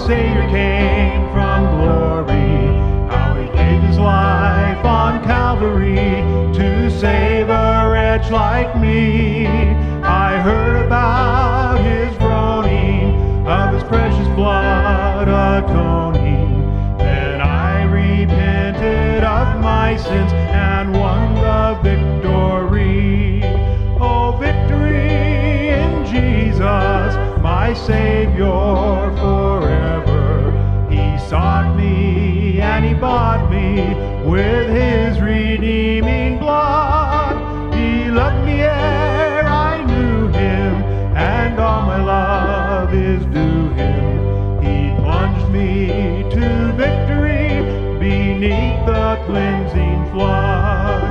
Savior came from glory, how he gave his life on Calvary to save a wretch like me. I heard about his groaning, of his precious blood atoning. Then I repented of my sins and won the victory. Oh, victory in Jesus, my Savior forever. He sought me and he bought me with his redeeming blood. He loved me ere I knew him, and all my love is due him. He plunged me to victory beneath the cleansing flood.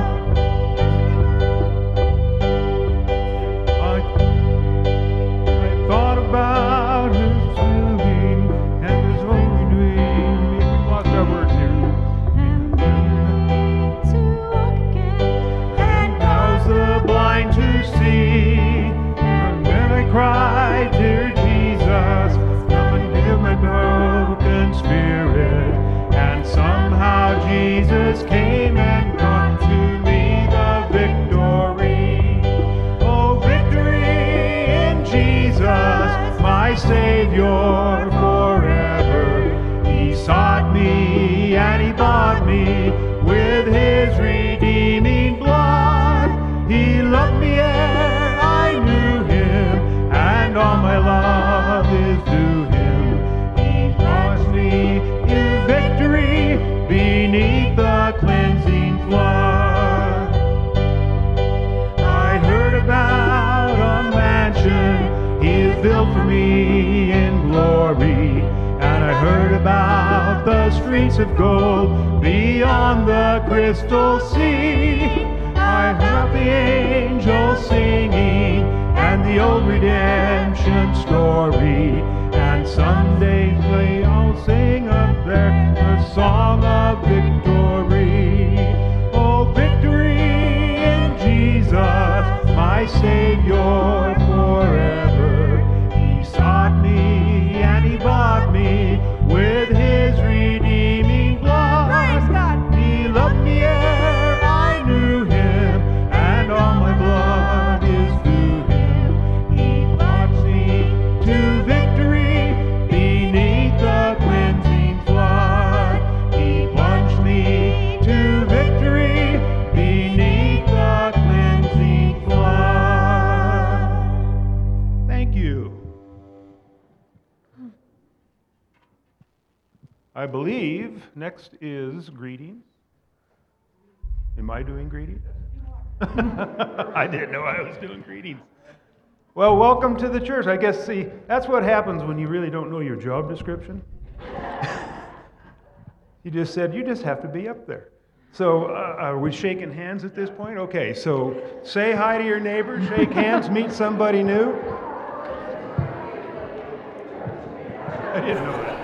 I thought about his soothing and his holy dream. We lost our words here. And cause the blind to see. And then I cried, dear Jesus, come and heal my broken spirit. And somehow Jesus came and brought to me the victory. Oh, victory in Jesus, my Savior forever. He sought me and he bought me with his redeeming blood. He loved me ere I knew him, and all my love is due him. He brought me to victory beneath the cleansing flood. I heard about a mansion he has built for me in glory, and I heard about the streets of gold beyond the crystal sea. I heard the angels singing and the old redemption story, and someday they all sing up there the song of victory. Oh, victory in Jesus, my Savior forever. He sought me and he bought me with his redeeming blood. Praise God. He loved me ere I knew him, and all my blood is due him. He brought me to victory beneath the cleansing flood. He plunged me to victory beneath the cleansing flood. Thank you. I believe next is greetings. Am I doing greetings? I didn't know I was doing greetings. Well, welcome to the church. I guess, see, that's what happens when you really don't know your job description. He just said, you just have to be up there. So are we shaking hands at this point? Okay, so say hi to your neighbor, shake hands, meet somebody new. I didn't know that.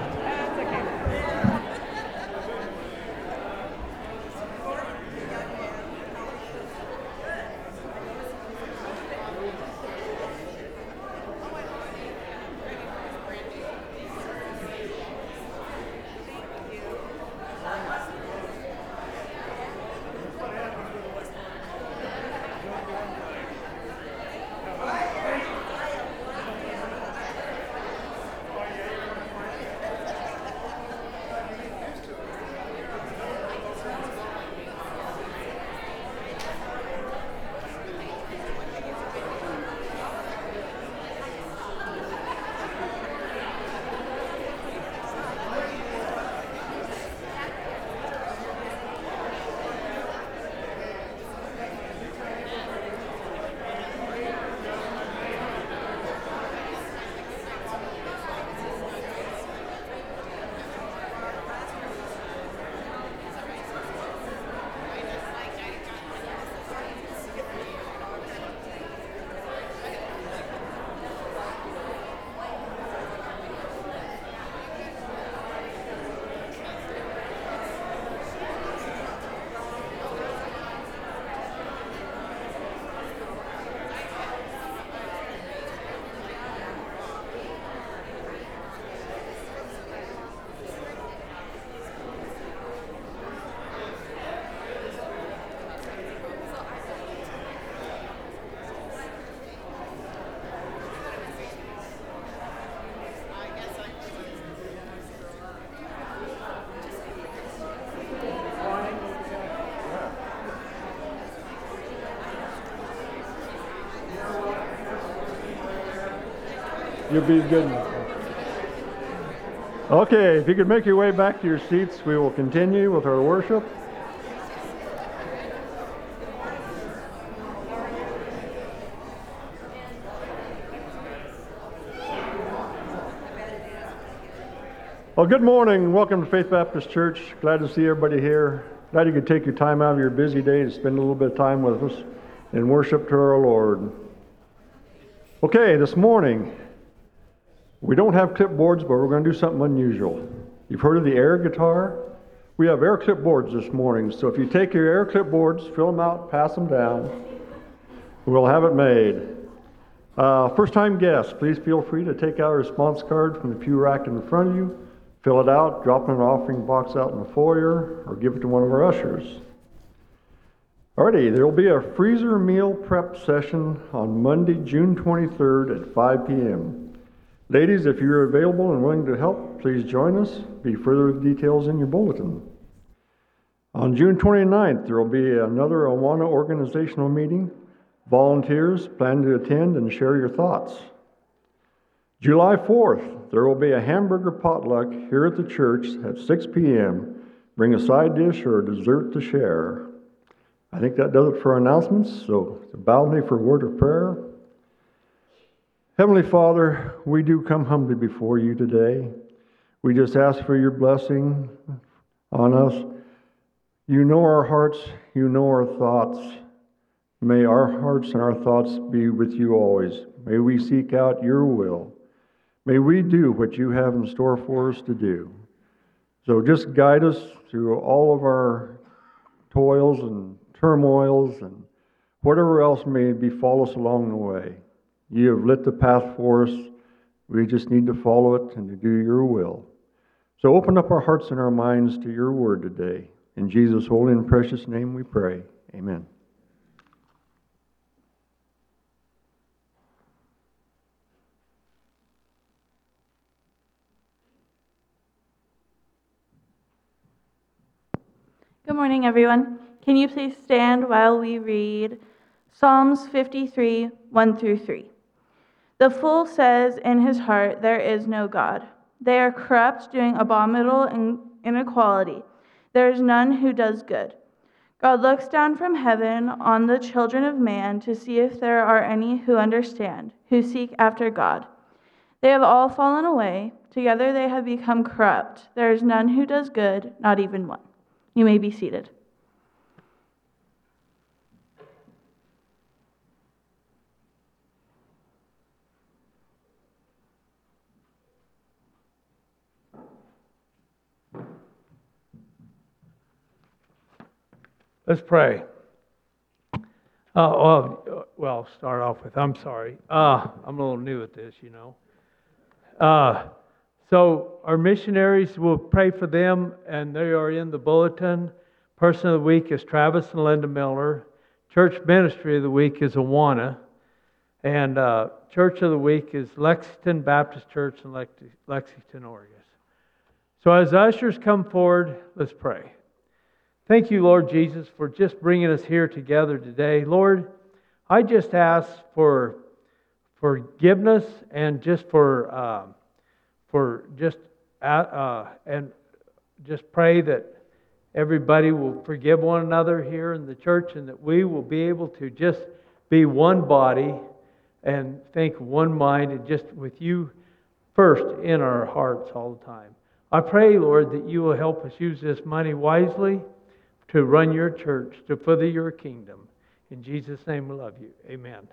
You'll be good. Okay, if you could make your way back to your seats, we will continue with our worship. Well, good morning. Welcome to Faith Baptist Church. Glad to see everybody here. Glad you could take your time out of your busy day to spend a little bit of time with us in worship to our Lord. Okay, this morning, we don't have clipboards, but we're going to do something unusual. You've heard of the air guitar? We have air clipboards this morning, so if you take your air clipboards, fill them out, pass them down, we'll have it made. First-time guests, please feel free to take out a response card from the pew rack in front of you, fill it out, drop it in an offering box out in the foyer, or give it to one of our ushers. Alrighty, there will be a freezer meal prep session on Monday, June 23rd at 5 p.m. Ladies, if you're available and willing to help, please join us. Be further details in your bulletin. On June 29th, there will be another Awana organizational meeting. Volunteers plan to attend and share your thoughts. July 4th, there will be a hamburger potluck here at the church at 6 p.m. Bring a side dish or a dessert to share. I think that does it for our announcements, so bow me for a word of prayer. Heavenly Father, we do come humbly before you today. We just ask for your blessing on us. You know our hearts, you know our thoughts. May our hearts and our thoughts be with you always. May we seek out your will. May we do what you have in store for us to do. So just guide us through all of our toils and turmoils and whatever else may befall us along the way. You have lit the path for us. We just need to follow it and to do your will. So open up our hearts and our minds to your word today. In Jesus' holy and precious name we pray. Amen. Good morning, everyone. Can you please stand while we read Psalms 53, 1 through 3. The fool says in his heart, there is no God. They are corrupt, doing abominable inequality. There is none who does good. God looks down from heaven on the children of man to see if there are any who understand, who seek after God. They have all fallen away. Together they have become corrupt. There is none who does good, not even one. You may be seated. Let's pray. I'll start off with, I'm sorry. I'm a little new at this, you know. So our missionaries, will pray for them, and they are in the bulletin. Person of the week is Travis and Linda Miller. Church ministry of the week is Awana. And church of the week is Lexington Baptist Church in Lexington, Oregon. So as ushers come forward, let's pray. Thank you, Lord Jesus, for just bringing us here together today. Lord, I just ask for forgiveness and just and just pray that everybody will forgive one another here in the church, and that we will be able to just be one body and think one mind, and just with you first in our hearts all the time. I pray, Lord, that you will help us use this money wisely to run your church, to further your kingdom. In Jesus' name we love you. Amen.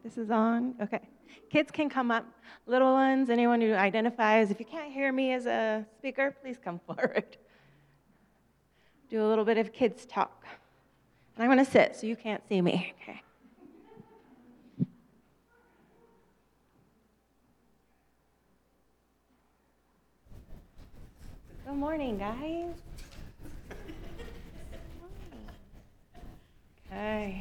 This is on. Okay. Kids can come up. Little ones, anyone who identifies. If you can't hear me as a speaker, please come forward. Do a little bit of kids talk. And I'm going to sit so you can't see me. Okay. Good morning, guys. Okay.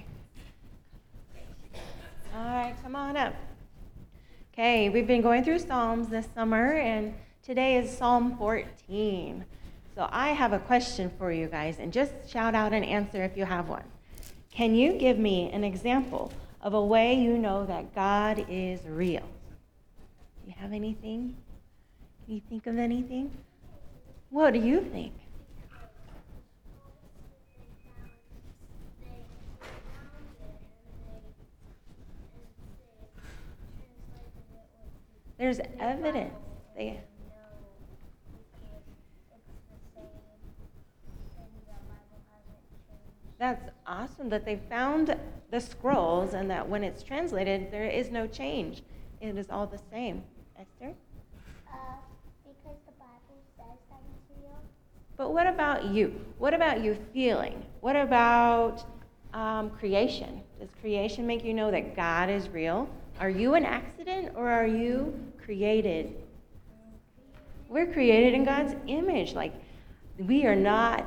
All right, come on up. Okay, we've been going through Psalms this summer, and today is Psalm 14. So I have a question for you guys, and just shout out an answer if you have one. Can you give me an example of a way you know that God is real? Do you have anything? Can you think of anything? What do you think? There's evidence. That's awesome that they found the scrolls and that when it's translated, there is no change. It is all the same. Esther? Because the Bible says that it's real. But what about you? What about you feeling? What about creation? Does creation make you know that God is real? Are you an accident or are you created? We're created in God's image. Like, we are not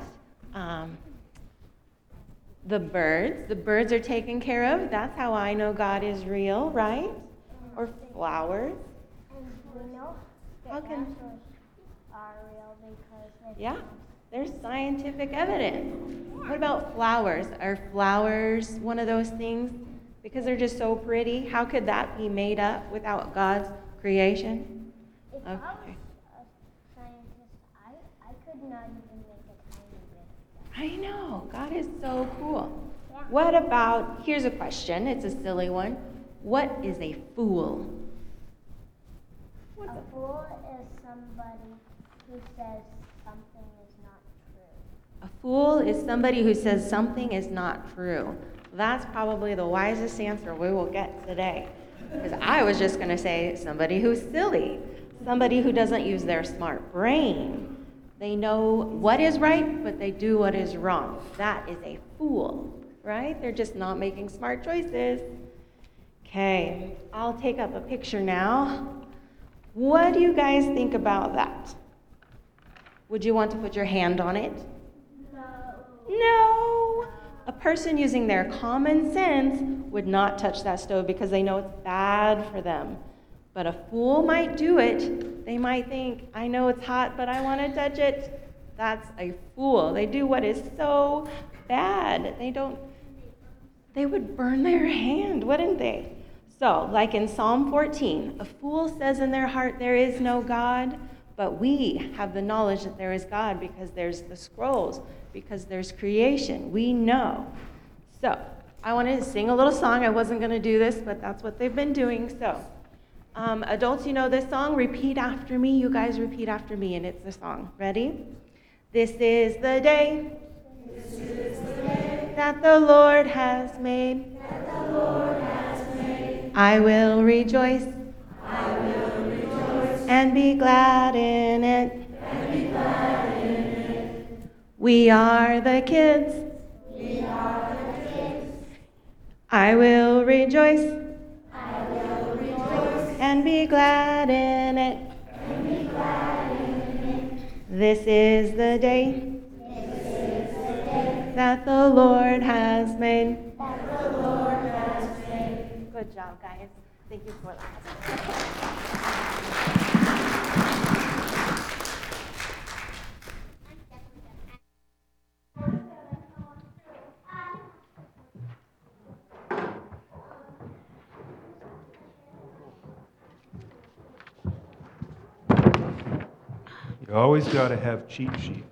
the birds. The birds are taken care of. That's how I know God is real, right? Or flowers. And we know How that can- dinosaurs are real because Yeah, there's scientific evidence. What about flowers? Are flowers one of those things? Because they're just so pretty, how could that be made up without God's creation? if I was Okay. a scientist, I could not even make a tiny bit of that. I know, God is so cool. Yeah. What about, here's a question, it's a silly one. What is a fool? What's A a fool is somebody who says something is not true. A fool is somebody who says something is not true. That's probably the wisest answer we will get today. Because I was just going to say somebody who's silly, somebody who doesn't use their smart brain. They know what is right, but they do what is wrong. That is a fool, right? They're just not making smart choices. Okay, I'll take up a picture now. What do you guys think about that? Would you want to put your hand on it? No. A person using their common sense would not touch that stove because they know it's bad for them. But a fool might do it. They might think, I know it's hot, but I want to touch it. That's a fool. They do what is so bad. They would burn their hand, wouldn't they? So, like in Psalm 14, a fool says in their heart, there is no God, but we have the knowledge that there is God because there's the scrolls, because there's creation. We know. So, I wanted to sing a little song. I wasn't going to do this, but that's what they've been doing. So, adults, you know this song. Repeat after me. You guys repeat after me, and it's the song. Ready? This is the day. That the Lord has made. I will rejoice. And be glad in it. We are the kids. I will rejoice. And be glad in it. This is the day. That the Lord has made. Good job, guys. Thank you for that. You always got to have cheat sheets.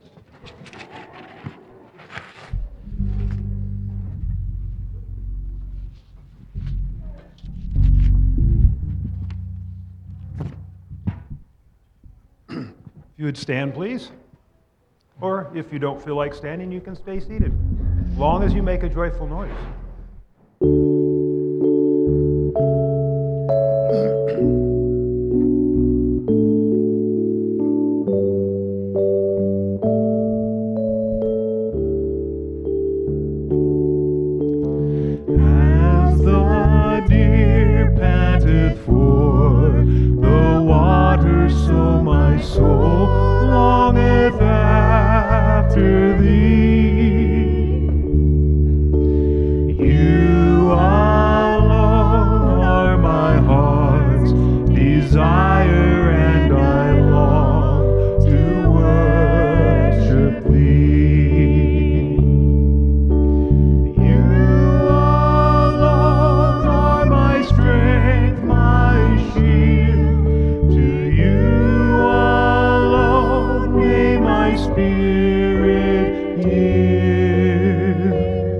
If you would stand, please. Or if you don't feel like standing, you can stay seated, as long as you make a joyful noise. My soul longeth after thee. You alone are my heart's desire, and I long to worship thee. You alone are my strength, my shield. To you alone may my spirit yield.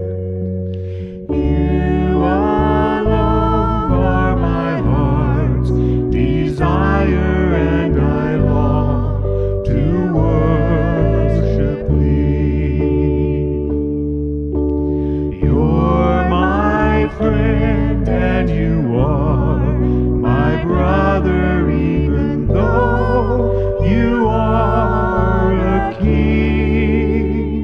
You alone are my heart's desire, and I long to worship thee. You're my friend, and you are my brother, even though you are a king.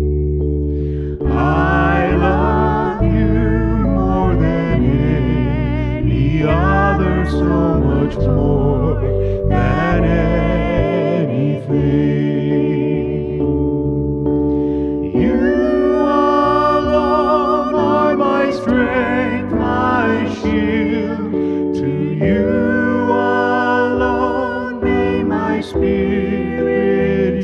I love you more than any other, so much more than anything. You alone are my strength, my shield. To you alone may my spirit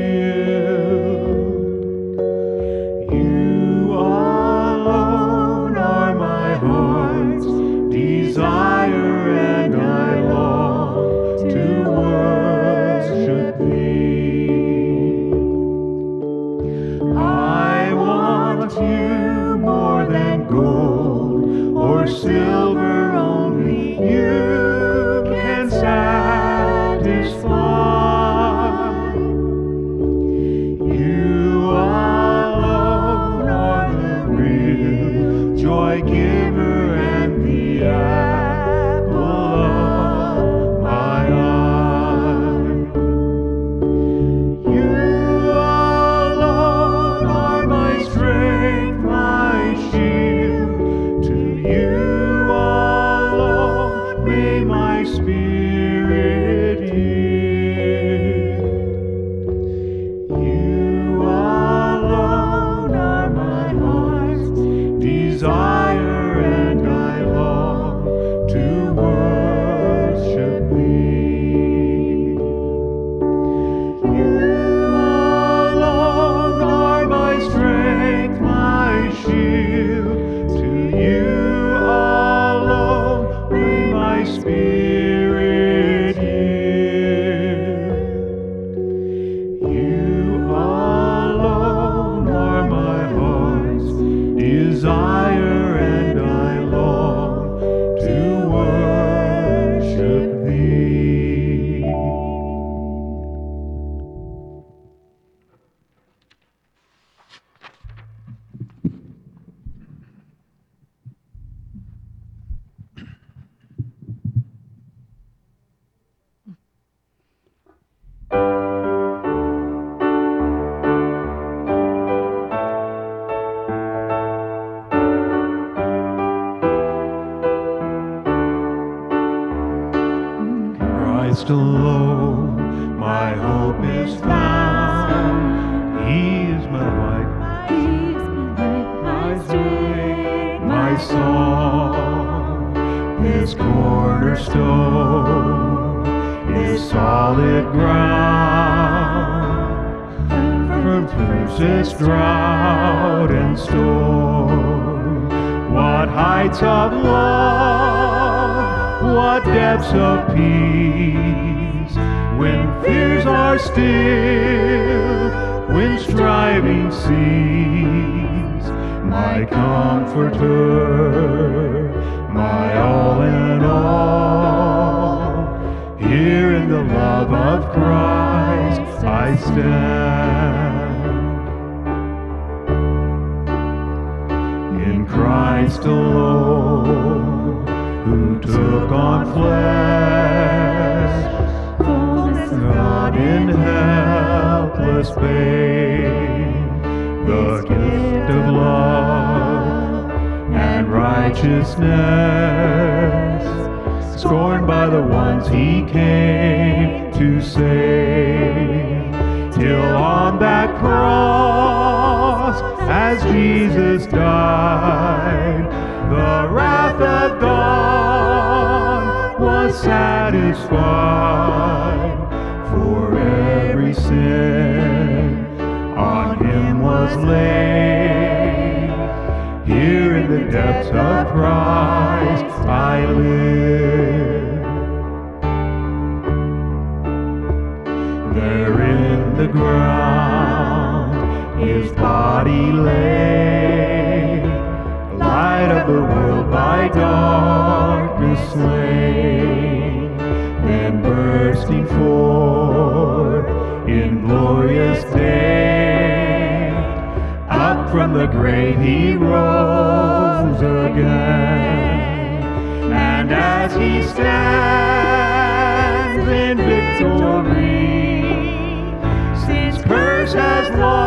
yield. You alone are my heart's desire, and I long to worship thee. I want you more than gold or silver, only you can satisfy. You alone are the real joy giver, and the apple of my eye. You alone are my strength, my shield. To you alone may my spirit yield. You alone are my heart's desire, and I long to worship thee. You alone are my strength, my shield. To you alone may my spirit yield. You alone are my heart's desire, and I long to worship thee. Christ alone, my hope is found. He is my light, my strength, my song. His cornerstone is solid ground. From fiercest drought and storm, what heights of love, what depths of peace, when fears are still, when striving cease. My comforter, my all in all, here in the love of Christ I stand. In Christ alone, who took on flesh, God in helpless pain, the gift of love and righteousness, scorned by the ones he came to save. Till on that cross, as Jesus died, the wrath of God was satisfied. For every sin on him was laid. Here in the depths of Christ I live. There in the ground his body lay, light of the world by darkness slain, then bursting forth in glorious day, up from the grave he rose again. And as he stands in victory, sin's curse has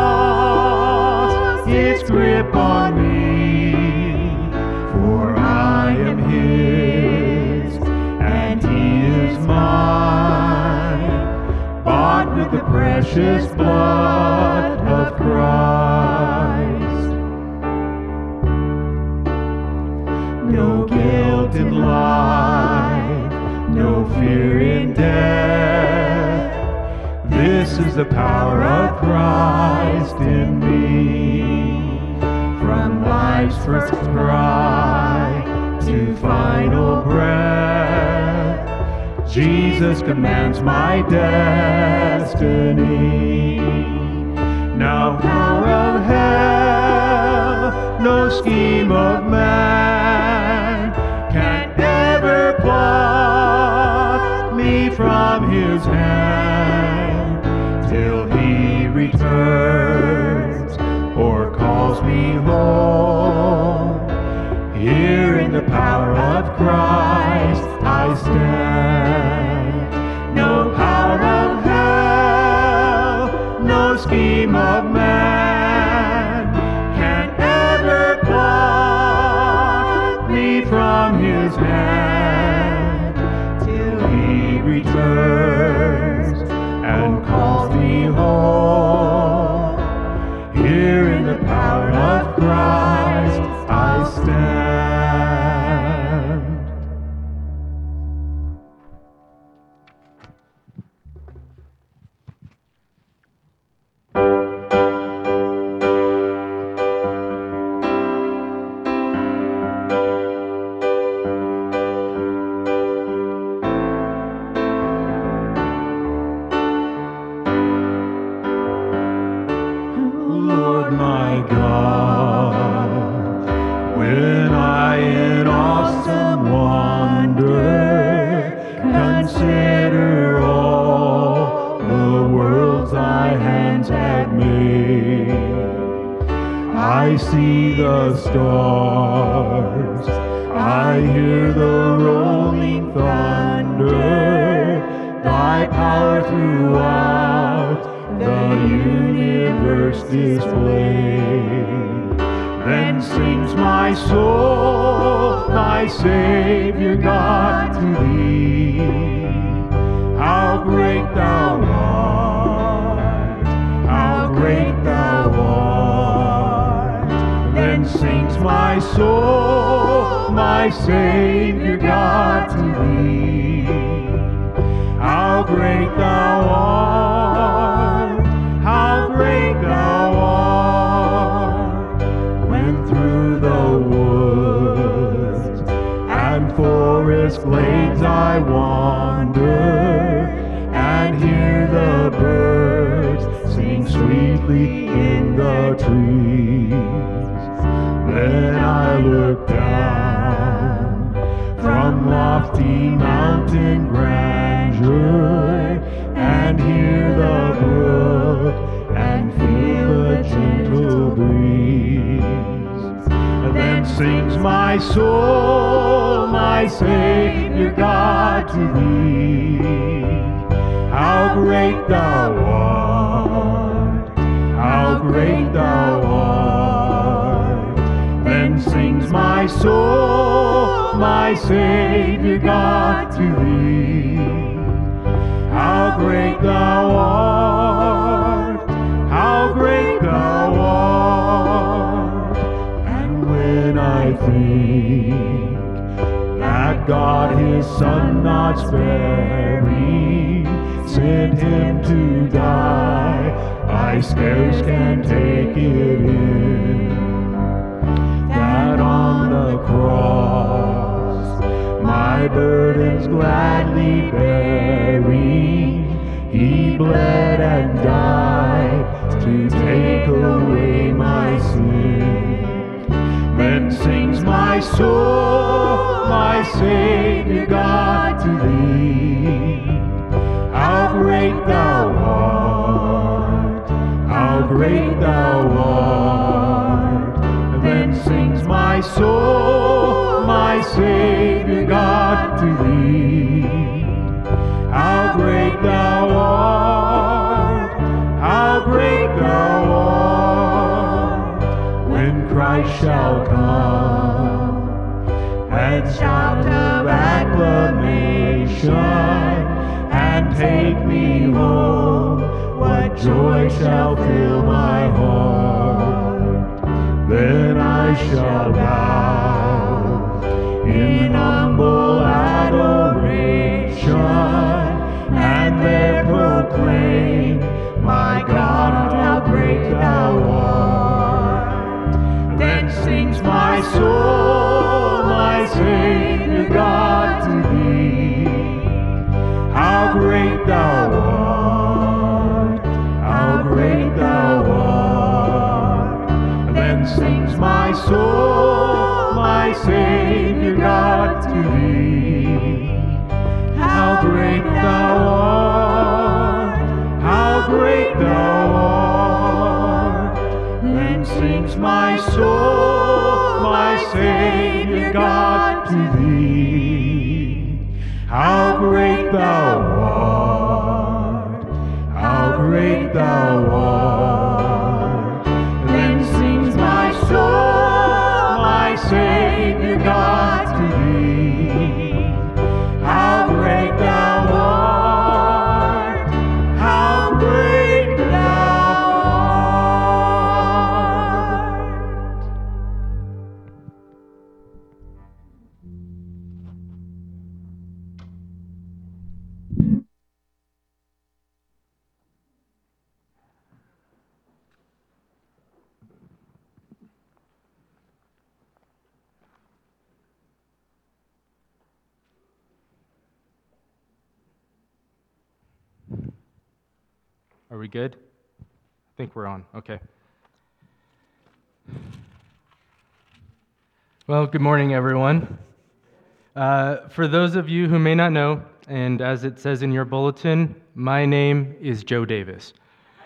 lost its grip on me. For I am his, and he is mine, bought with the precious blood of Christ. No guilt in life, no fear in death. This is the power of Christ in me. From life's first cry to final breath, Jesus commands my destiny. Now power of hell, no scheme of man can ever pluck me from his hand, till he returns or calls me home. Here in the power of Christ I stand. No power of hell, no scheme of man can ever pluck me from his hand, till he returns and calls me home. Here in the power of Christ I stand. Lord my God, when I in awesome wonder consider all the worlds thy hands have made, I see the stars, I hear the rolling thunder, thy power throughout the universe displayed. Then sings my soul, my Savior God, to thee. How great thou art, how great thou art. Then sings my soul, my Savior God, to thee. How great thou art, how great thou art. When through the woods and forest glades I wander, and hear the birds sing sweetly in the trees, then I look down from lofty mountain grandeur, and hear the brook and feel a gentle breeze. Then sings my soul, my Savior God, to thee. How great thou art, how great thou art. Then sings my soul, my Savior God, to Thee. How great Thou art, how great Thou art. And when I think that God His Son not sparing sent Him to die, I scarce can take it in. That on the cross my burdens gladly bearing, He bled and died to take away my sin. Then sings my soul, my Savior God, to Thee. How great Thou art, how great Thou art. Then sings my soul, my Savior God, to Thee. How great Thou art, how great Thou art. When Christ shall come and shout of acclamation and take me home, what joy shall fill my heart. Then I shall bow in humble adoration and there proclaim, my God, how great Thou art. Then sings my soul, my Savior God, to Thee. How great Thou art, how great Thou art. Then sings my soul, my Savior God, to Thee. How great Thou art, how great Thou art. Then sings my soul, my Savior God, to Thee. How great Thou art, how great Thou art. Then sings my soul, my Savior God, to Thee. How great Thou art, how great Thou art. Are we good? I think we're on. Okay. Well, good morning, everyone. For those of you who may not know, and as it says in your bulletin, my name is Joe Davis.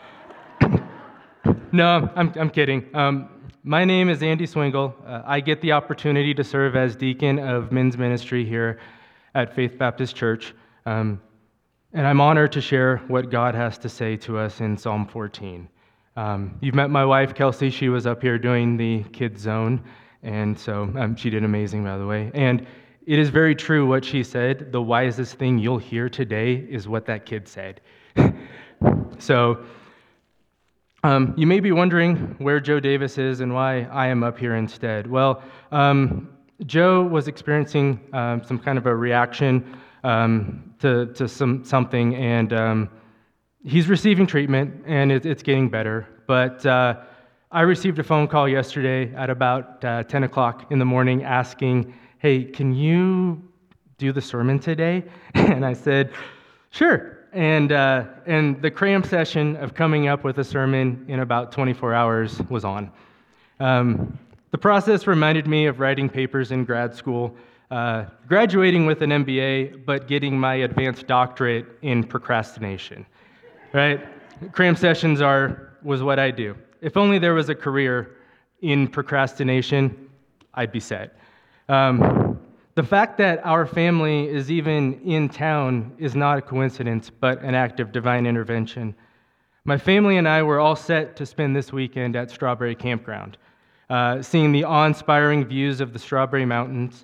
No, I'm kidding. My name is Andy Swingle. I get the opportunity to serve as deacon of men's ministry here at Faith Baptist Church. And I'm honored to share what God has to say to us in Psalm 14. You've met my wife, Kelsey. She was up here doing the kids zone, and so she did amazing, by the way. And it is very true what she said. The wisest thing you'll hear today is what that kid said. So you may be wondering where Joe Davis is and why I am up here instead. Well, Joe was experiencing some kind of a reaction to something, and he's receiving treatment, and it's getting better. But I received a phone call yesterday at about 10 o'clock in the morning asking, hey, can you do the sermon today? And I said, sure. And the cram session of coming up with a sermon in about 24 hours was on. The process reminded me of writing papers in grad school, graduating with an MBA, but getting my advanced doctorate in procrastination, right? Cram sessions was what I do. If only there was a career in procrastination, I'd be set. The fact that our family is even in town is not a coincidence, but an act of divine intervention. My family and I were all set to spend this weekend at Strawberry Campground, seeing the awe-inspiring views of the Strawberry Mountains,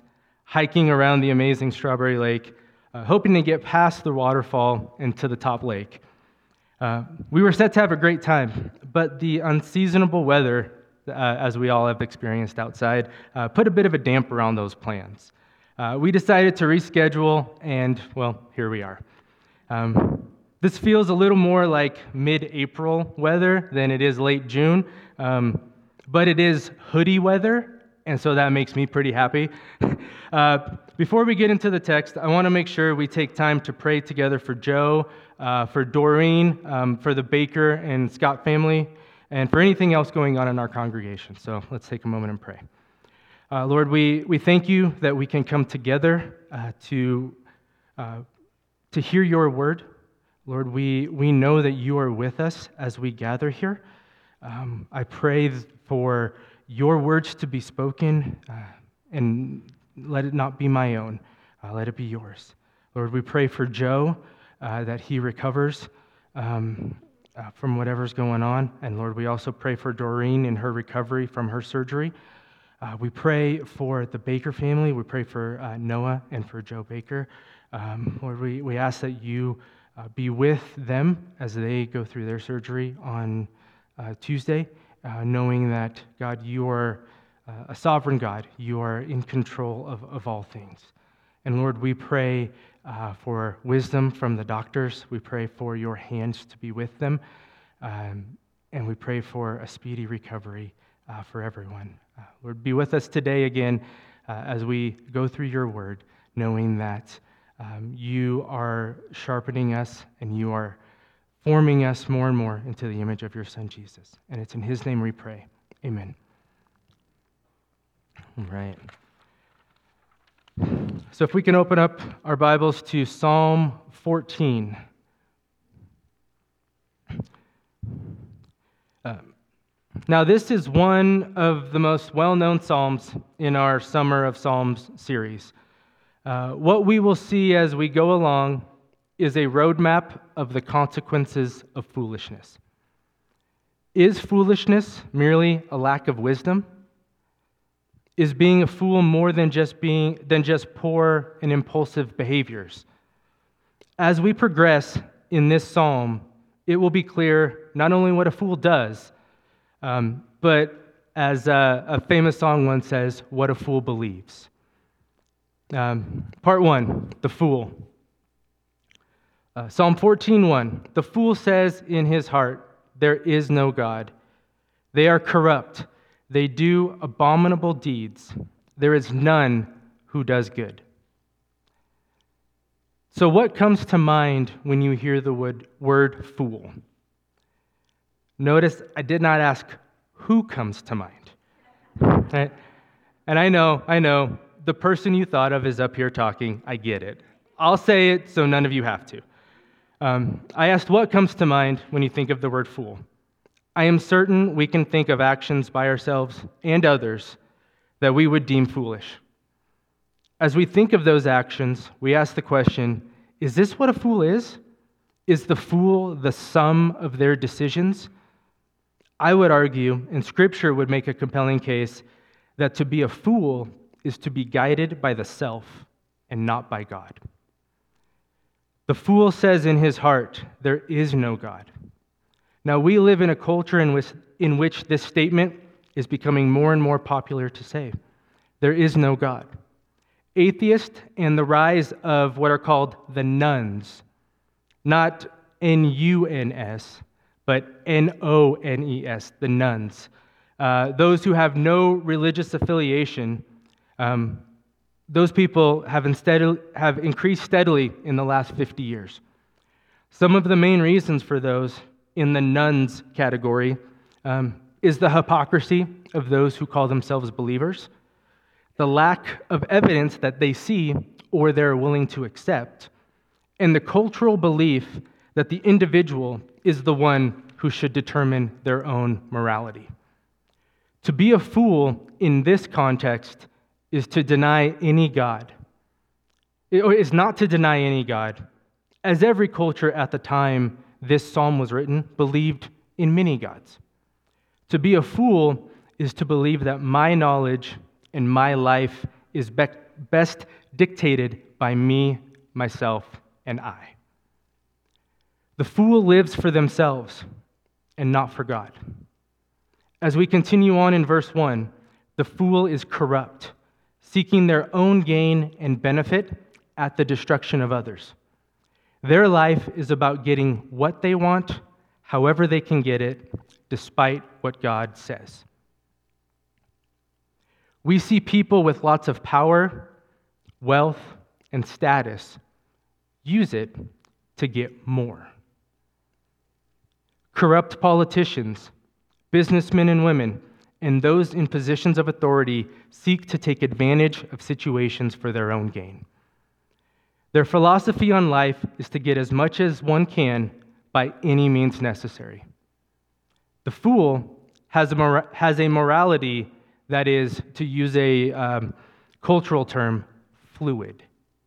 hiking around the amazing Strawberry Lake, hoping to get past the waterfall and to the top lake. We were set to have a great time, but the unseasonable weather, as we all have experienced outside, put a bit of a damper on those plans. We decided to reschedule, and, well, here we are. This feels a little more like mid-April weather than it is late June, but it is hoodie weather, and so that makes me pretty happy. Before we get into the text, I want to make sure we take time to pray together for Joe, for Doreen, for the Baker and Scott family, and for anything else going on in our congregation. So let's take a moment and pray. Lord, we thank you that we can come together to hear your word. Lord, we know that you are with us as we gather here. I pray for your words to be spoken, and let it not be my own. Let it be yours. Lord, we pray for Joe, that he recovers from whatever's going on. And Lord, we also pray for Doreen in her recovery from her surgery. We pray for the Baker family. We pray for Noah and for Joe Baker. Lord, we ask that you be with them as they go through their surgery on Tuesday, knowing that, God, you are a sovereign God. You are in control of all things. And Lord, we pray for wisdom from the doctors. We pray for your hands to be with them. And we pray for a speedy recovery for everyone. Lord, be with us today again as we go through your word, knowing that you are sharpening us and you are forming us more and more into the image of your Son, Jesus. And it's in his name we pray. Amen. All right. So if we can open up our Bibles to Psalm 14. Now, this is one of the most well-known Psalms in our Summer of Psalms series. What we will see as we go along is a roadmap of the consequences of foolishness. Is foolishness merely a lack of wisdom? Is being a fool more than just poor and impulsive behaviors? As we progress in this psalm, it will be clear not only what a fool does, but as a famous song once says, what a fool believes. Part 1, the fool. Psalm 14:1, the fool says in his heart, there is no God. They are corrupt. They do abominable deeds. There is none who does good. So what comes to mind when you hear the word fool? Notice I did not ask who comes to mind. Right? And I know, the person you thought of is up here talking. I get it. I'll say it so none of you have to. I asked what comes to mind when you think of the word fool. I am certain we can think of actions by ourselves and others that we would deem foolish. As we think of those actions, we ask the question, is this what a fool is? Is the fool the sum of their decisions? I would argue, and Scripture would make a compelling case, that to be a fool is to be guided by the self and not by God. The fool says in his heart, there is no God. Now, we live in a culture in which this statement is becoming more and more popular to say. There is no God. Atheist and the rise of what are called the nuns, not N-U-N-S, but N-O-N-E-S, the nuns. Those who have no religious affiliation, those people have increased steadily in the last 50 years. Some of the main reasons for those in the nuns category is the hypocrisy of those who call themselves believers, the lack of evidence that they see or they're willing to accept, and the cultural belief that the individual is the one who should determine their own morality. To be a fool in this context is to deny any God. It is not to deny any God, as every culture at the time this psalm was written believed in many gods. To be a fool is to believe that my knowledge and my life is best dictated by me, myself, and I. The fool lives for themselves and not for God. As we continue on in verse 1, the fool is corrupt, seeking their own gain and benefit at the destruction of others. Their life is about getting what they want, however they can get it, despite what God says. We see people with lots of power, wealth, and status use it to get more. Corrupt politicians, businessmen and women, and those in positions of authority seek to take advantage of situations for their own gain. Their philosophy on life is to get as much as one can by any means necessary. The fool has a morality that is, to use a cultural term, fluid.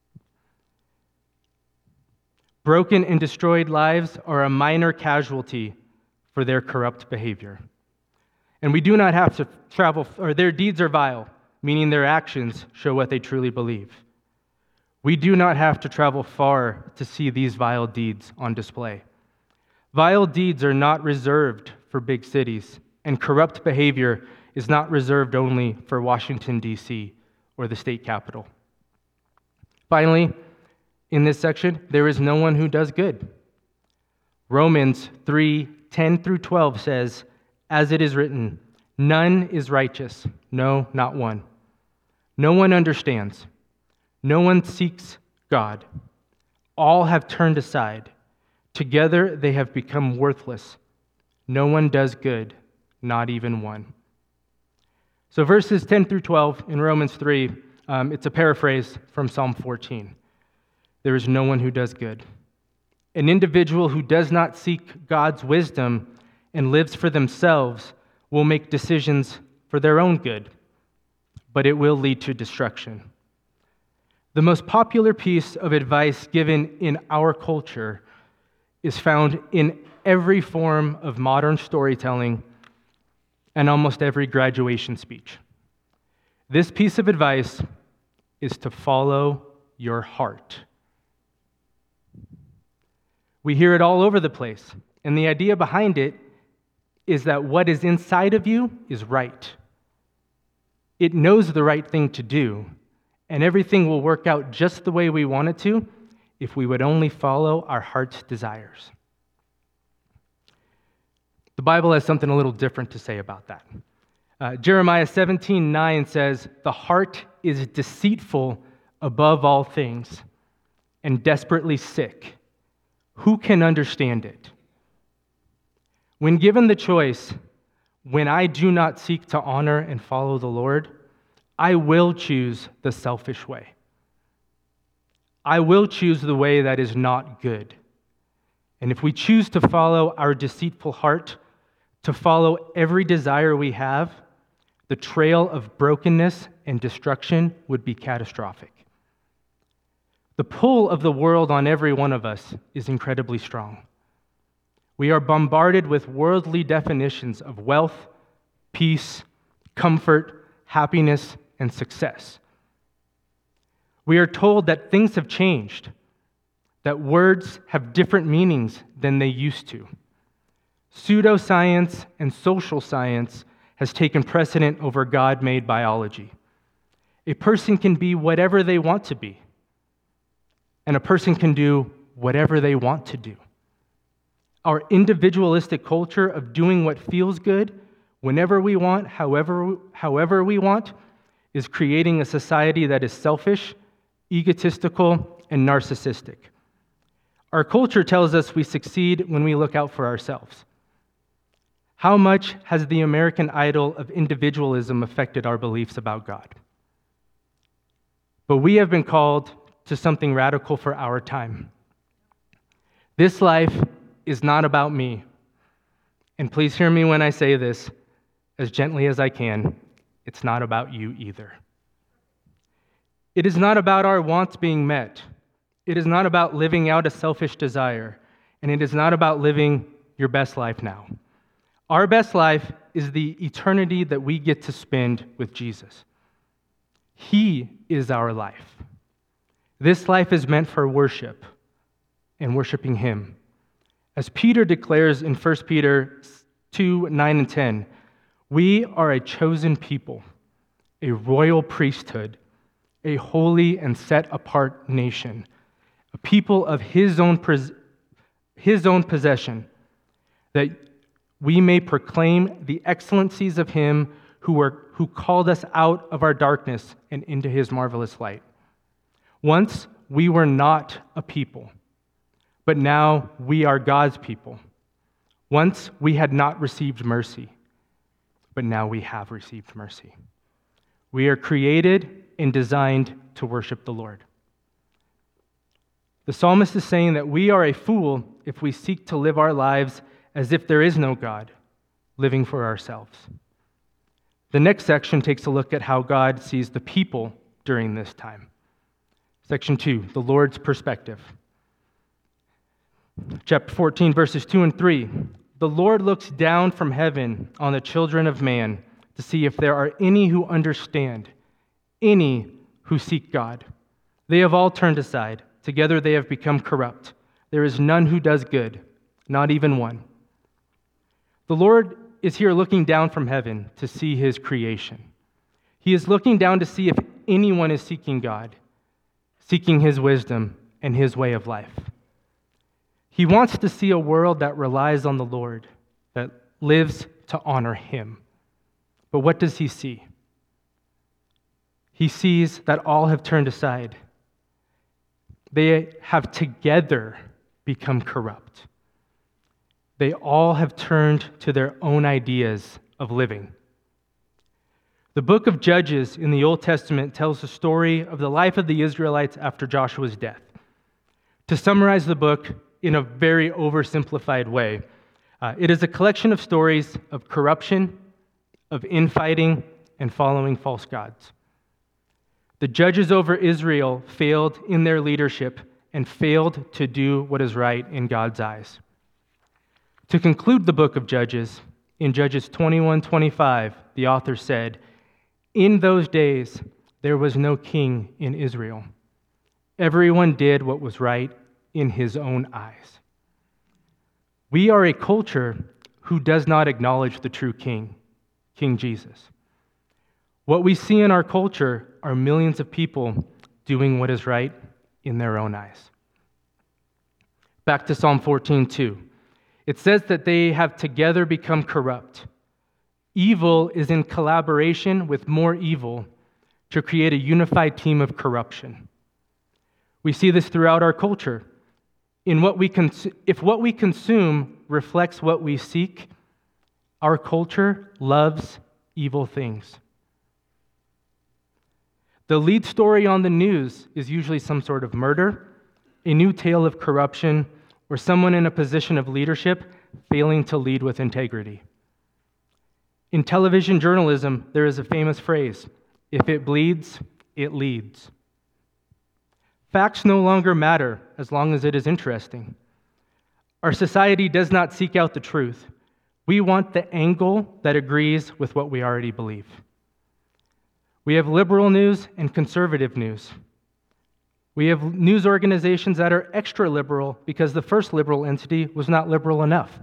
Broken and destroyed lives are a minor casualty for their corrupt behavior. And we do not have to travel, or their deeds are vile, meaning their actions show what they truly believe. We do not have to travel far to see these vile deeds on display. Vile deeds are not reserved for big cities, and corrupt behavior is not reserved only for Washington, D.C., or the state capitol. Finally, in this section, there is no one who does good. Romans 3:10-12 says, "As it is written, none is righteous, no, not one. No one understands. No one seeks God. All have turned aside. Together they have become worthless. No one does good, not even one." So verses 10-12 in Romans 3, it's a paraphrase from Psalm 14. There is no one who does good. An individual who does not seek God's wisdom and lives for themselves will make decisions for their own good, but it will lead to destruction. The most popular piece of advice given in our culture is found in every form of modern storytelling and almost every graduation speech. This piece of advice is to follow your heart. We hear it all over the place, and the idea behind it is that what is inside of you is right. It knows the right thing to do, and everything will work out just the way we want it to if we would only follow our heart's desires. The Bible has something a little different to say about that. Jeremiah 17:9 says, "The heart is deceitful above all things and desperately sick. Who can understand it?" When given the choice, when I do not seek to honor and follow the Lord, I will choose the selfish way. I will choose the way that is not good. And if we choose to follow our deceitful heart, to follow every desire we have, the trail of brokenness and destruction would be catastrophic. The pull of the world on every one of us is incredibly strong. We are bombarded with worldly definitions of wealth, peace, comfort, happiness, and success. We are told that things have changed, that words have different meanings than they used to. Pseudoscience and social science has taken precedent over God-made biology. A person can be whatever they want to be, and a person can do whatever they want to do. Our individualistic culture of doing what feels good, whenever we want, however we want, is creating a society that is selfish, egotistical, and narcissistic. Our culture tells us we succeed when we look out for ourselves. How much has the American idol of individualism affected our beliefs about God? But we have been called to something radical for our time. This life is not about me. And please hear me when I say this as gently as I can. It's not about you either. It is not about our wants being met. It is not about living out a selfish desire. And it is not about living your best life now. Our best life is the eternity that we get to spend with Jesus. He is our life. This life is meant for worship and worshiping Him. As Peter declares in 1 Peter 2, 9 and 10, we are a chosen people, a royal priesthood, a holy and set-apart nation, a people of His own possession, that we may proclaim the excellencies of Him who called us out of our darkness and into His marvelous light. Once we were not a people, but now we are God's people. Once we had not received mercy, but now we have received mercy. We are created and designed to worship the Lord. The psalmist is saying that we are a fool if we seek to live our lives as if there is no God, living for ourselves. The next section takes a look at how God sees the people during this time. Section 2, the Lord's perspective. Chapter 14, verses 2 and 3. The Lord looks down from heaven on the children of man to see if there are any who understand, any who seek God. They have all turned aside. Together they have become corrupt. There is none who does good, not even one. The Lord is here looking down from heaven to see His creation. He is looking down to see if anyone is seeking God, seeking His wisdom and His way of life. He wants to see a world that relies on the Lord, that lives to honor Him. But what does He see? He sees that all have turned aside. They have together become corrupt. They all have turned to their own ideas of living. The book of Judges in the Old Testament tells the story of the life of the Israelites after Joshua's death. To summarize the book in a very oversimplified way, it is a collection of stories of corruption, of infighting, and following false gods. The judges over Israel failed in their leadership and failed to do what is right in God's eyes. To conclude the book of Judges, in Judges 21:25, the author said, "In those days there was no king in Israel. Everyone did what was right in his own eyes." We are a culture who does not acknowledge the true king, King Jesus. What we see in our culture are millions of people doing what is right in their own eyes. Back to Psalm 14:2. It says that they have together become corrupt. Evil is in collaboration with more evil to create a unified team of corruption. We see this throughout our culture. If what we consume reflects what we seek, our culture loves evil things. The lead story on the news is usually some sort of murder, a new tale of corruption, or someone in a position of leadership failing to lead with integrity. In television journalism, there is a famous phrase, "If it bleeds, it leads." Facts no longer matter as long as it is interesting. Our society does not seek out the truth. We want the angle that agrees with what we already believe. We have liberal news and conservative news. We have news organizations that are extra liberal because the first liberal entity was not liberal enough.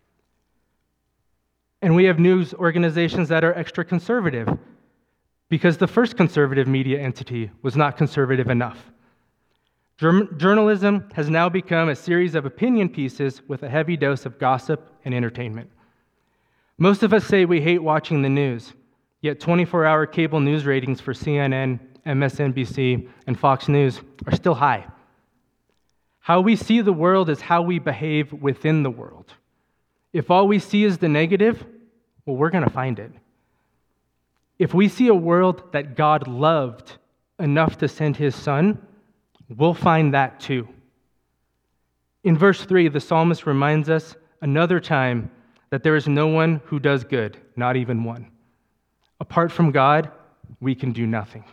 And we have news organizations that are extra conservative because the first conservative media entity was not conservative enough. Journalism has now become a series of opinion pieces with a heavy dose of gossip and entertainment. Most of us say we hate watching the news, yet 24-hour cable news ratings for CNN, MSNBC, and Fox News are still high. How we see the world is how we behave within the world. If all we see is the negative, well, we're going to find it. If we see a world that God loved enough to send His Son, we'll find that too. In verse 3, the psalmist reminds us another time that there is no one who does good, not even one. Apart from God, we can do nothing.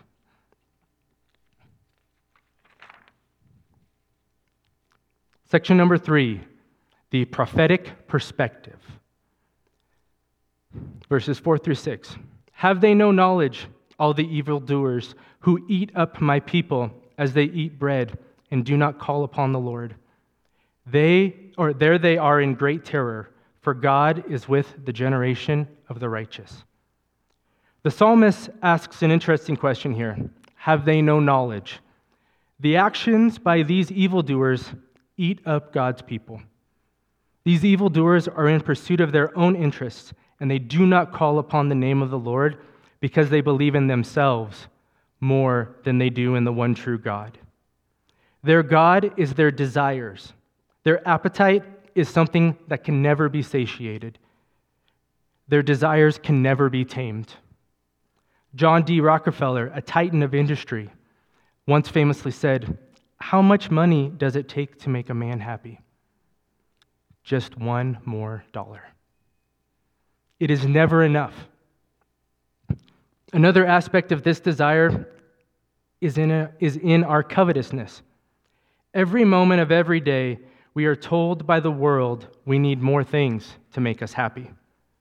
Section number 3, the prophetic perspective. Verses 4 through 6. Have they no knowledge? all the evildoers who eat up my people as they eat bread and do not call upon the Lord. There they are in great terror, for God is with the generation of the righteous. The psalmist asks an interesting question here. Have they no knowledge? The actions by these evildoers eat up God's people. These evildoers are in pursuit of their own interests, and they do not call upon the name of the Lord because they believe in themselves more than they do in the one true God. Their God is their desires. Their appetite is something that can never be satiated. Their desires can never be tamed. John D. Rockefeller, a titan of industry, once famously said, "How much money does it take to make a man happy? Just one more dollar." It is never enough. Another aspect of this desire is in our covetousness. Every moment of every day, we are told by the world we need more things to make us happy.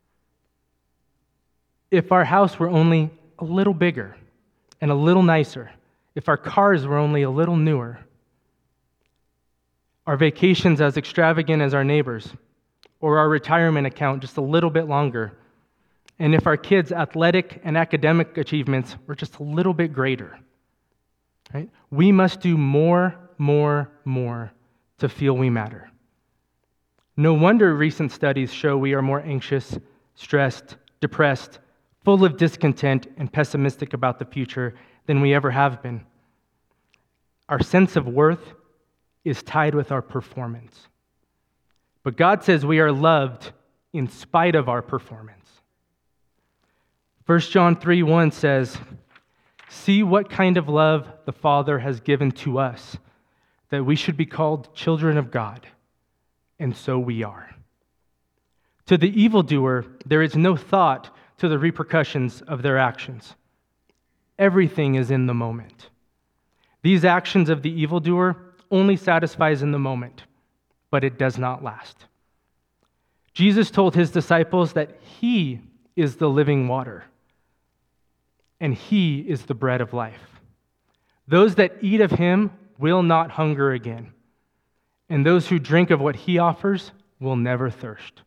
If our house were only a little bigger and a little nicer, if our cars were only a little newer, our vacations as extravagant as our neighbors, or our retirement account just a little bit longer, and if our kids' athletic and academic achievements were just a little bit greater, right? We must do more to feel we matter. No wonder recent studies show we are more anxious, stressed, depressed, full of discontent, and pessimistic about the future than we ever have been. Our sense of worth is tied with our performance. But God says we are loved in spite of our performance. 1 John 3:1 says, "See what kind of love the Father has given to us, that we should be called children of God, and so we are." To the evildoer, there is no thought to the repercussions of their actions. Everything is in the moment. These actions of the evildoer only satisfies in the moment, but it does not last. Jesus told his disciples that he is the living water, and he is the bread of life. Those that eat of him will not hunger again, and those who drink of what he offers will never thirst.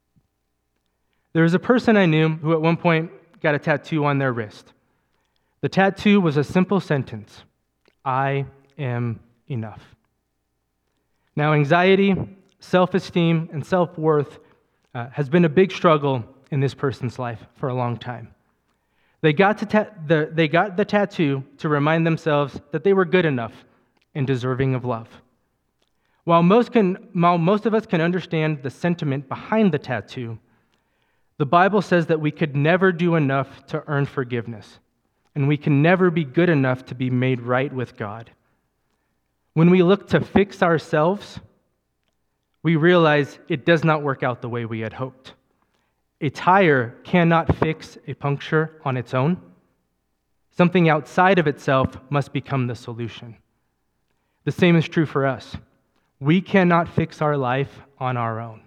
There was a person I knew who at one point got a tattoo on their wrist. The tattoo was a simple sentence: "I am enough." Now, anxiety, self-esteem, and self-worth has been a big struggle in this person's life for a long time. They got the tattoo to remind themselves that they were good enough and deserving of love. While most of us can understand the sentiment behind the tattoo, the Bible says that we could never do enough to earn forgiveness, and we can never be good enough to be made right with God. When we look to fix ourselves, we realize it does not work out the way we had hoped. A tire cannot fix a puncture on its own. Something outside of itself must become the solution. The same is true for us. We cannot fix our life on our own.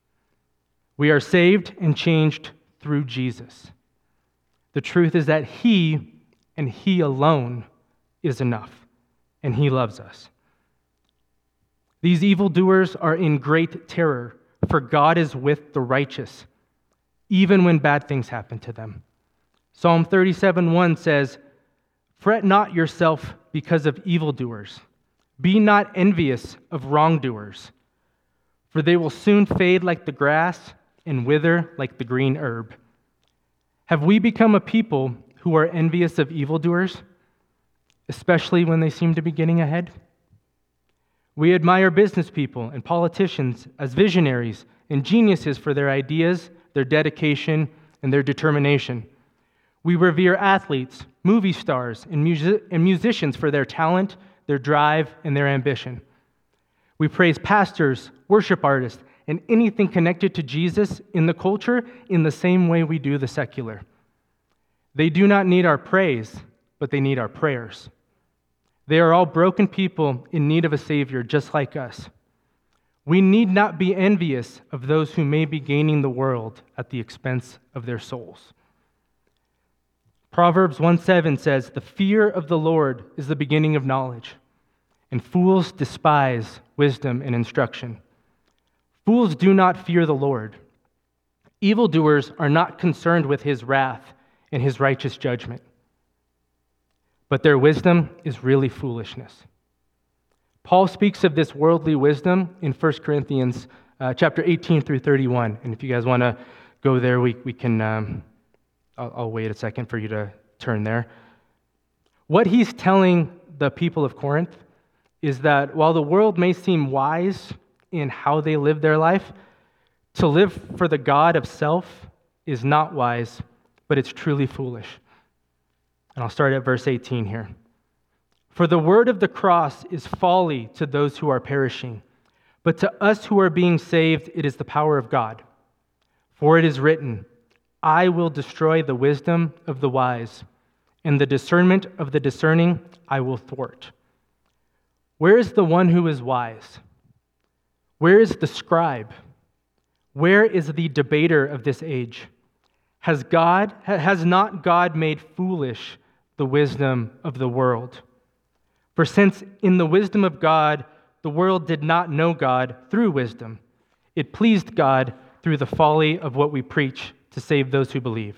We are saved and changed through Jesus. The truth is that he and he alone is enough, and he loves us. These evildoers are in great terror, for God is with the righteous, even when bad things happen to them. Psalm 37:1 says, "Fret not yourself because of evildoers. Be not envious of wrongdoers, for they will soon fade like the grass and wither like the green herb." Have we become a people who are envious of evildoers, especially when they seem to be getting ahead? We admire business people and politicians as visionaries and geniuses for their ideas, their dedication, and their determination. We revere athletes, movie stars, and musicians for their talent, their drive, and their ambition. We praise pastors, worship artists, and anything connected to Jesus in the culture in the same way we do the secular. They do not need our praise, but they need our prayers. They are all broken people in need of a Savior just like us. We need not be envious of those who may be gaining the world at the expense of their souls. Proverbs 1:7 says, "The fear of the Lord is the beginning of knowledge, and fools despise wisdom and instruction." Fools do not fear the Lord. Evildoers are not concerned with his wrath and his righteous judgment. But their wisdom is really foolishness. Paul speaks of this worldly wisdom in 1 Corinthians chapter 18 through 31. And if you guys want to go there, we can, I'll wait a second for you to turn there. What he's telling the people of Corinth is that while the world may seem wise in how they live their life, to live for the God of self is not wise, but it's truly foolish. And I'll start at verse 18 here. "For the word of the cross is folly to those who are perishing, but to us who are being saved, it is the power of God. For it is written, 'I will destroy the wisdom of the wise, and the discernment of the discerning I will thwart.' Where is the one who is wise? Where is the scribe? Where is the debater of this age? Has not God made foolish the wisdom of the world? For since in the wisdom of God, the world did not know God through wisdom, it pleased God through the folly of what we preach to save those who believe.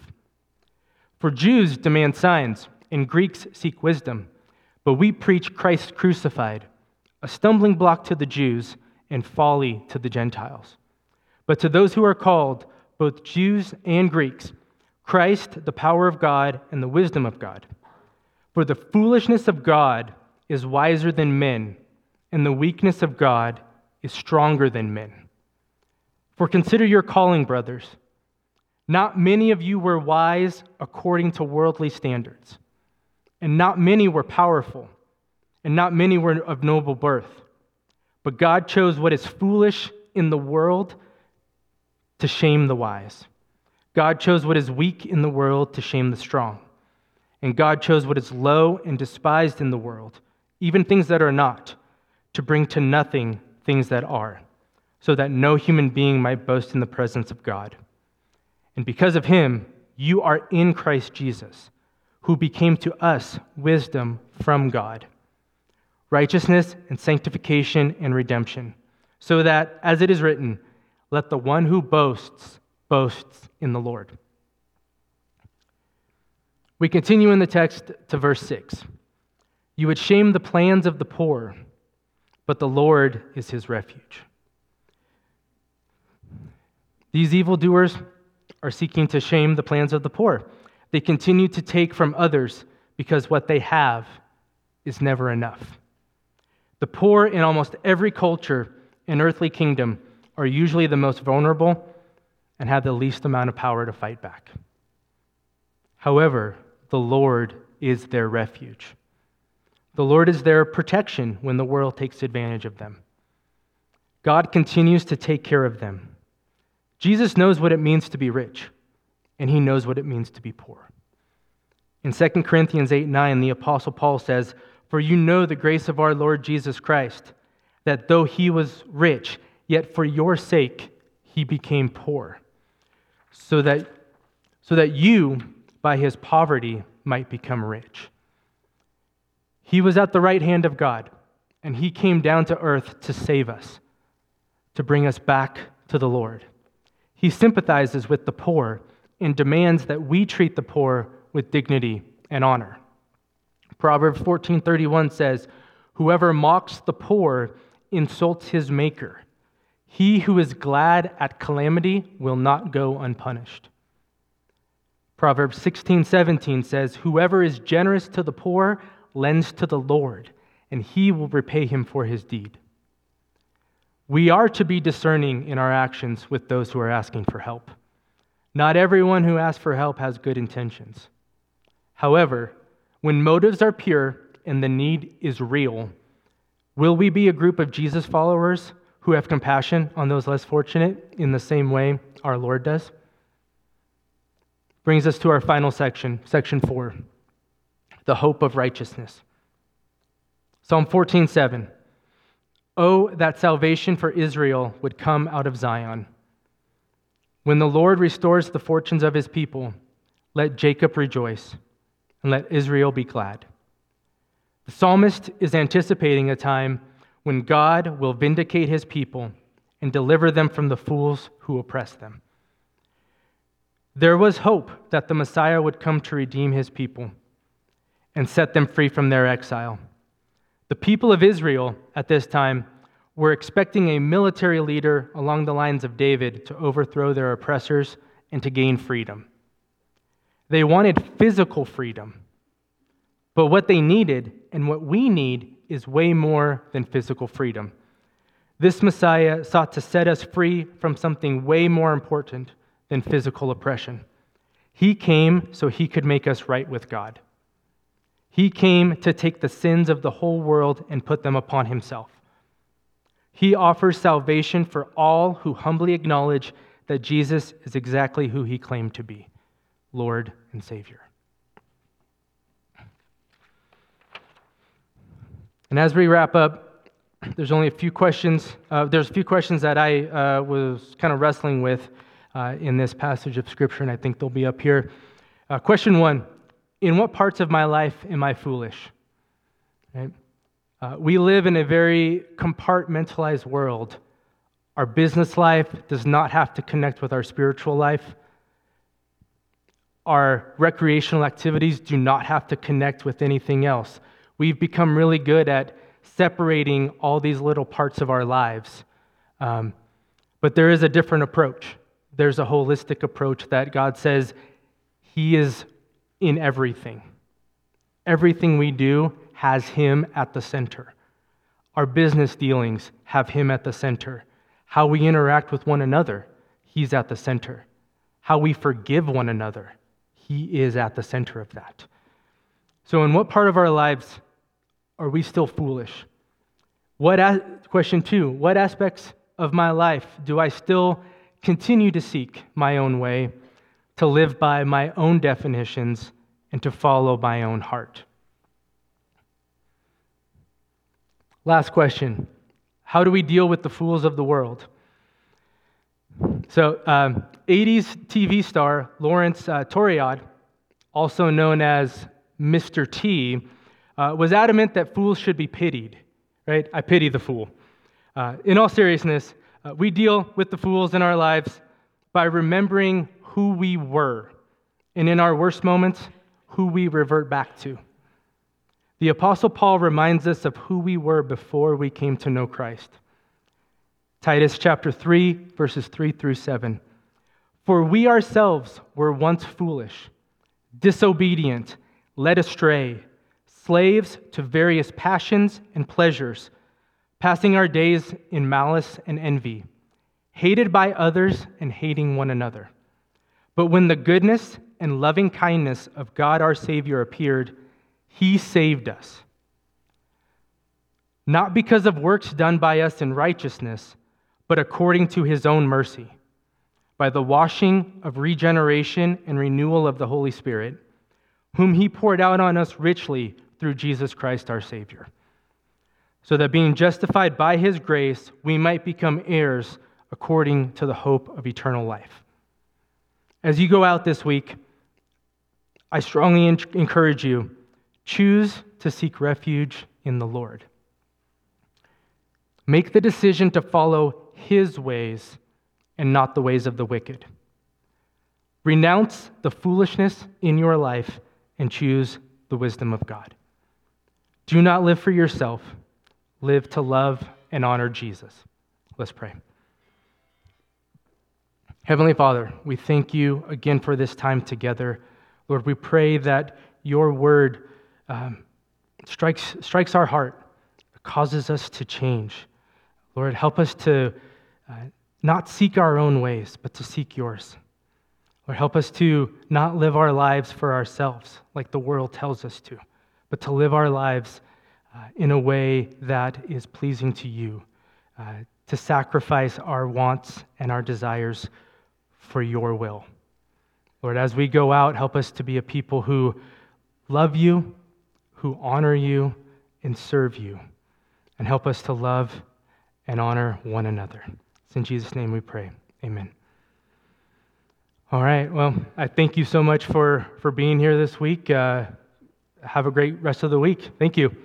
For Jews demand signs, and Greeks seek wisdom, but we preach Christ crucified, a stumbling block to the Jews and folly to the Gentiles. But to those who are called, both Jews and Greeks, Christ, the power of God and the wisdom of God. For the foolishness of God is wiser than men, and the weakness of God is stronger than men. For consider your calling, brothers. Not many of you were wise according to worldly standards, and not many were powerful, and not many were of noble birth. But God chose what is foolish in the world to shame the wise. God chose what is weak in the world to shame the strong. And God chose what is low and despised in the world, even things that are not, to bring to nothing things that are, so that no human being might boast in the presence of God. And because of him, you are in Christ Jesus, who became to us wisdom from God, righteousness and sanctification and redemption, so that, as it is written, let the one who boasts in the Lord." We continue in the text to verse 6. "You would shame the plans of the poor, but the Lord is his refuge." These evildoers are seeking to shame the plans of the poor. They continue to take from others because what they have is never enough. The poor in almost every culture and earthly kingdom are usually the most vulnerable and have the least amount of power to fight back. However, the Lord is their refuge. The Lord is their protection when the world takes advantage of them. God continues to take care of them. Jesus knows what it means to be rich, and he knows what it means to be poor. In 2 Corinthians 8:9, the Apostle Paul says, "For you know the grace of our Lord Jesus Christ, that though he was rich, yet for your sake he became poor, so that you, by his poverty, might become rich." He was at the right hand of God, and he came down to earth to save us, to bring us back to the Lord. He sympathizes with the poor and demands that we treat the poor with dignity and honor. Proverbs 14:31 says, "Whoever mocks the poor insults his maker. He who is glad at calamity will not go unpunished." Proverbs 16:17 says, "Whoever is generous to the poor lends to the Lord, and he will repay him for his deed." We are to be discerning in our actions with those who are asking for help. Not everyone who asks for help has good intentions. However, when motives are pure and the need is real, will we be a group of Jesus followers who have compassion on those less fortunate in the same way our Lord does? Brings us to our final section, section 4, the hope of righteousness. Psalm 14:7. "Oh, that salvation for Israel would come out of Zion. When the Lord restores the fortunes of his people, let Jacob rejoice, and let Israel be glad. The psalmist is anticipating a time when God will vindicate his people and deliver them from the fools who oppress them. There was hope that the Messiah would come to redeem his people and set them free from their exile. The people of Israel at this time were expecting a military leader along the lines of David to overthrow their oppressors and to gain freedom. They wanted physical freedom. But what they needed and what we need is way more than physical freedom. This Messiah sought to set us free from something way more important than physical oppression. He came so he could make us right with God. He came to take the sins of the whole world and put them upon himself. He offers salvation for all who humbly acknowledge that Jesus is exactly who he claimed to be, Lord and Savior. And as we wrap up, there's only a few questions. There's a few questions that I was kind of wrestling with in this passage of Scripture, and I think they'll be up here. Question 1, in what parts of my life am I foolish? Right? We live in a very compartmentalized world. Our business life does not have to connect with our spiritual life. Our recreational activities do not have to connect with anything else. We've become really good at separating all these little parts of our lives. But there is a different approach. There's a holistic approach that God says he is in everything. Everything we do has him at the center. Our business dealings have him at the center. How we interact with one another, he's at the center. How we forgive one another, he is at the center of that. So in what part of our lives are we still foolish? Question 2, what aspects of my life do I still continue to seek my own way, to live by my own definitions, and to follow my own heart? Last question, how do we deal with the fools of the world? So, 80s TV star Lawrence Toriad, also known as Mr. T, was adamant that fools should be pitied, right? I pity the fool. In all seriousness, we deal with the fools in our lives by remembering who we were, and in our worst moments, who we revert back to. The Apostle Paul reminds us of who we were before we came to know Christ. Titus chapter 3, verses 3 through 7. For we ourselves were once foolish, disobedient, led astray, slaves to various passions and pleasures, passing our days in malice and envy, hated by others and hating one another. But when the goodness and loving kindness of God our Savior appeared, he saved us. Not because of works done by us in righteousness, but according to his own mercy, by the washing of regeneration and renewal of the Holy Spirit, whom he poured out on us richly through Jesus Christ our Savior, so that being justified by his grace, we might become heirs according to the hope of eternal life. As you go out this week, I strongly encourage you, choose to seek refuge in the Lord. Make the decision to follow his ways and not the ways of the wicked. Renounce the foolishness in your life and choose the wisdom of God. Do not live for yourself. Live to love and honor Jesus. Let's pray. Heavenly Father, we thank you again for this time together. Lord, we pray that your word strikes our heart, causes us to change. Lord, help us to not seek our own ways, but to seek yours. Lord, help us to not live our lives for ourselves like the world tells us to, but to live our lives in a way that is pleasing to you, to sacrifice our wants and our desires for your will. Lord, as we go out, help us to be a people who love you, who honor you, and serve you, and help us to love and honor one another. It's in Jesus' name we pray. Amen. All right, well, I thank you so much for being here this week. have a great rest of the week. Thank you.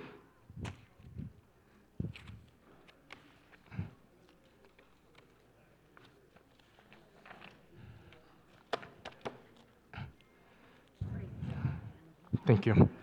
Thank you.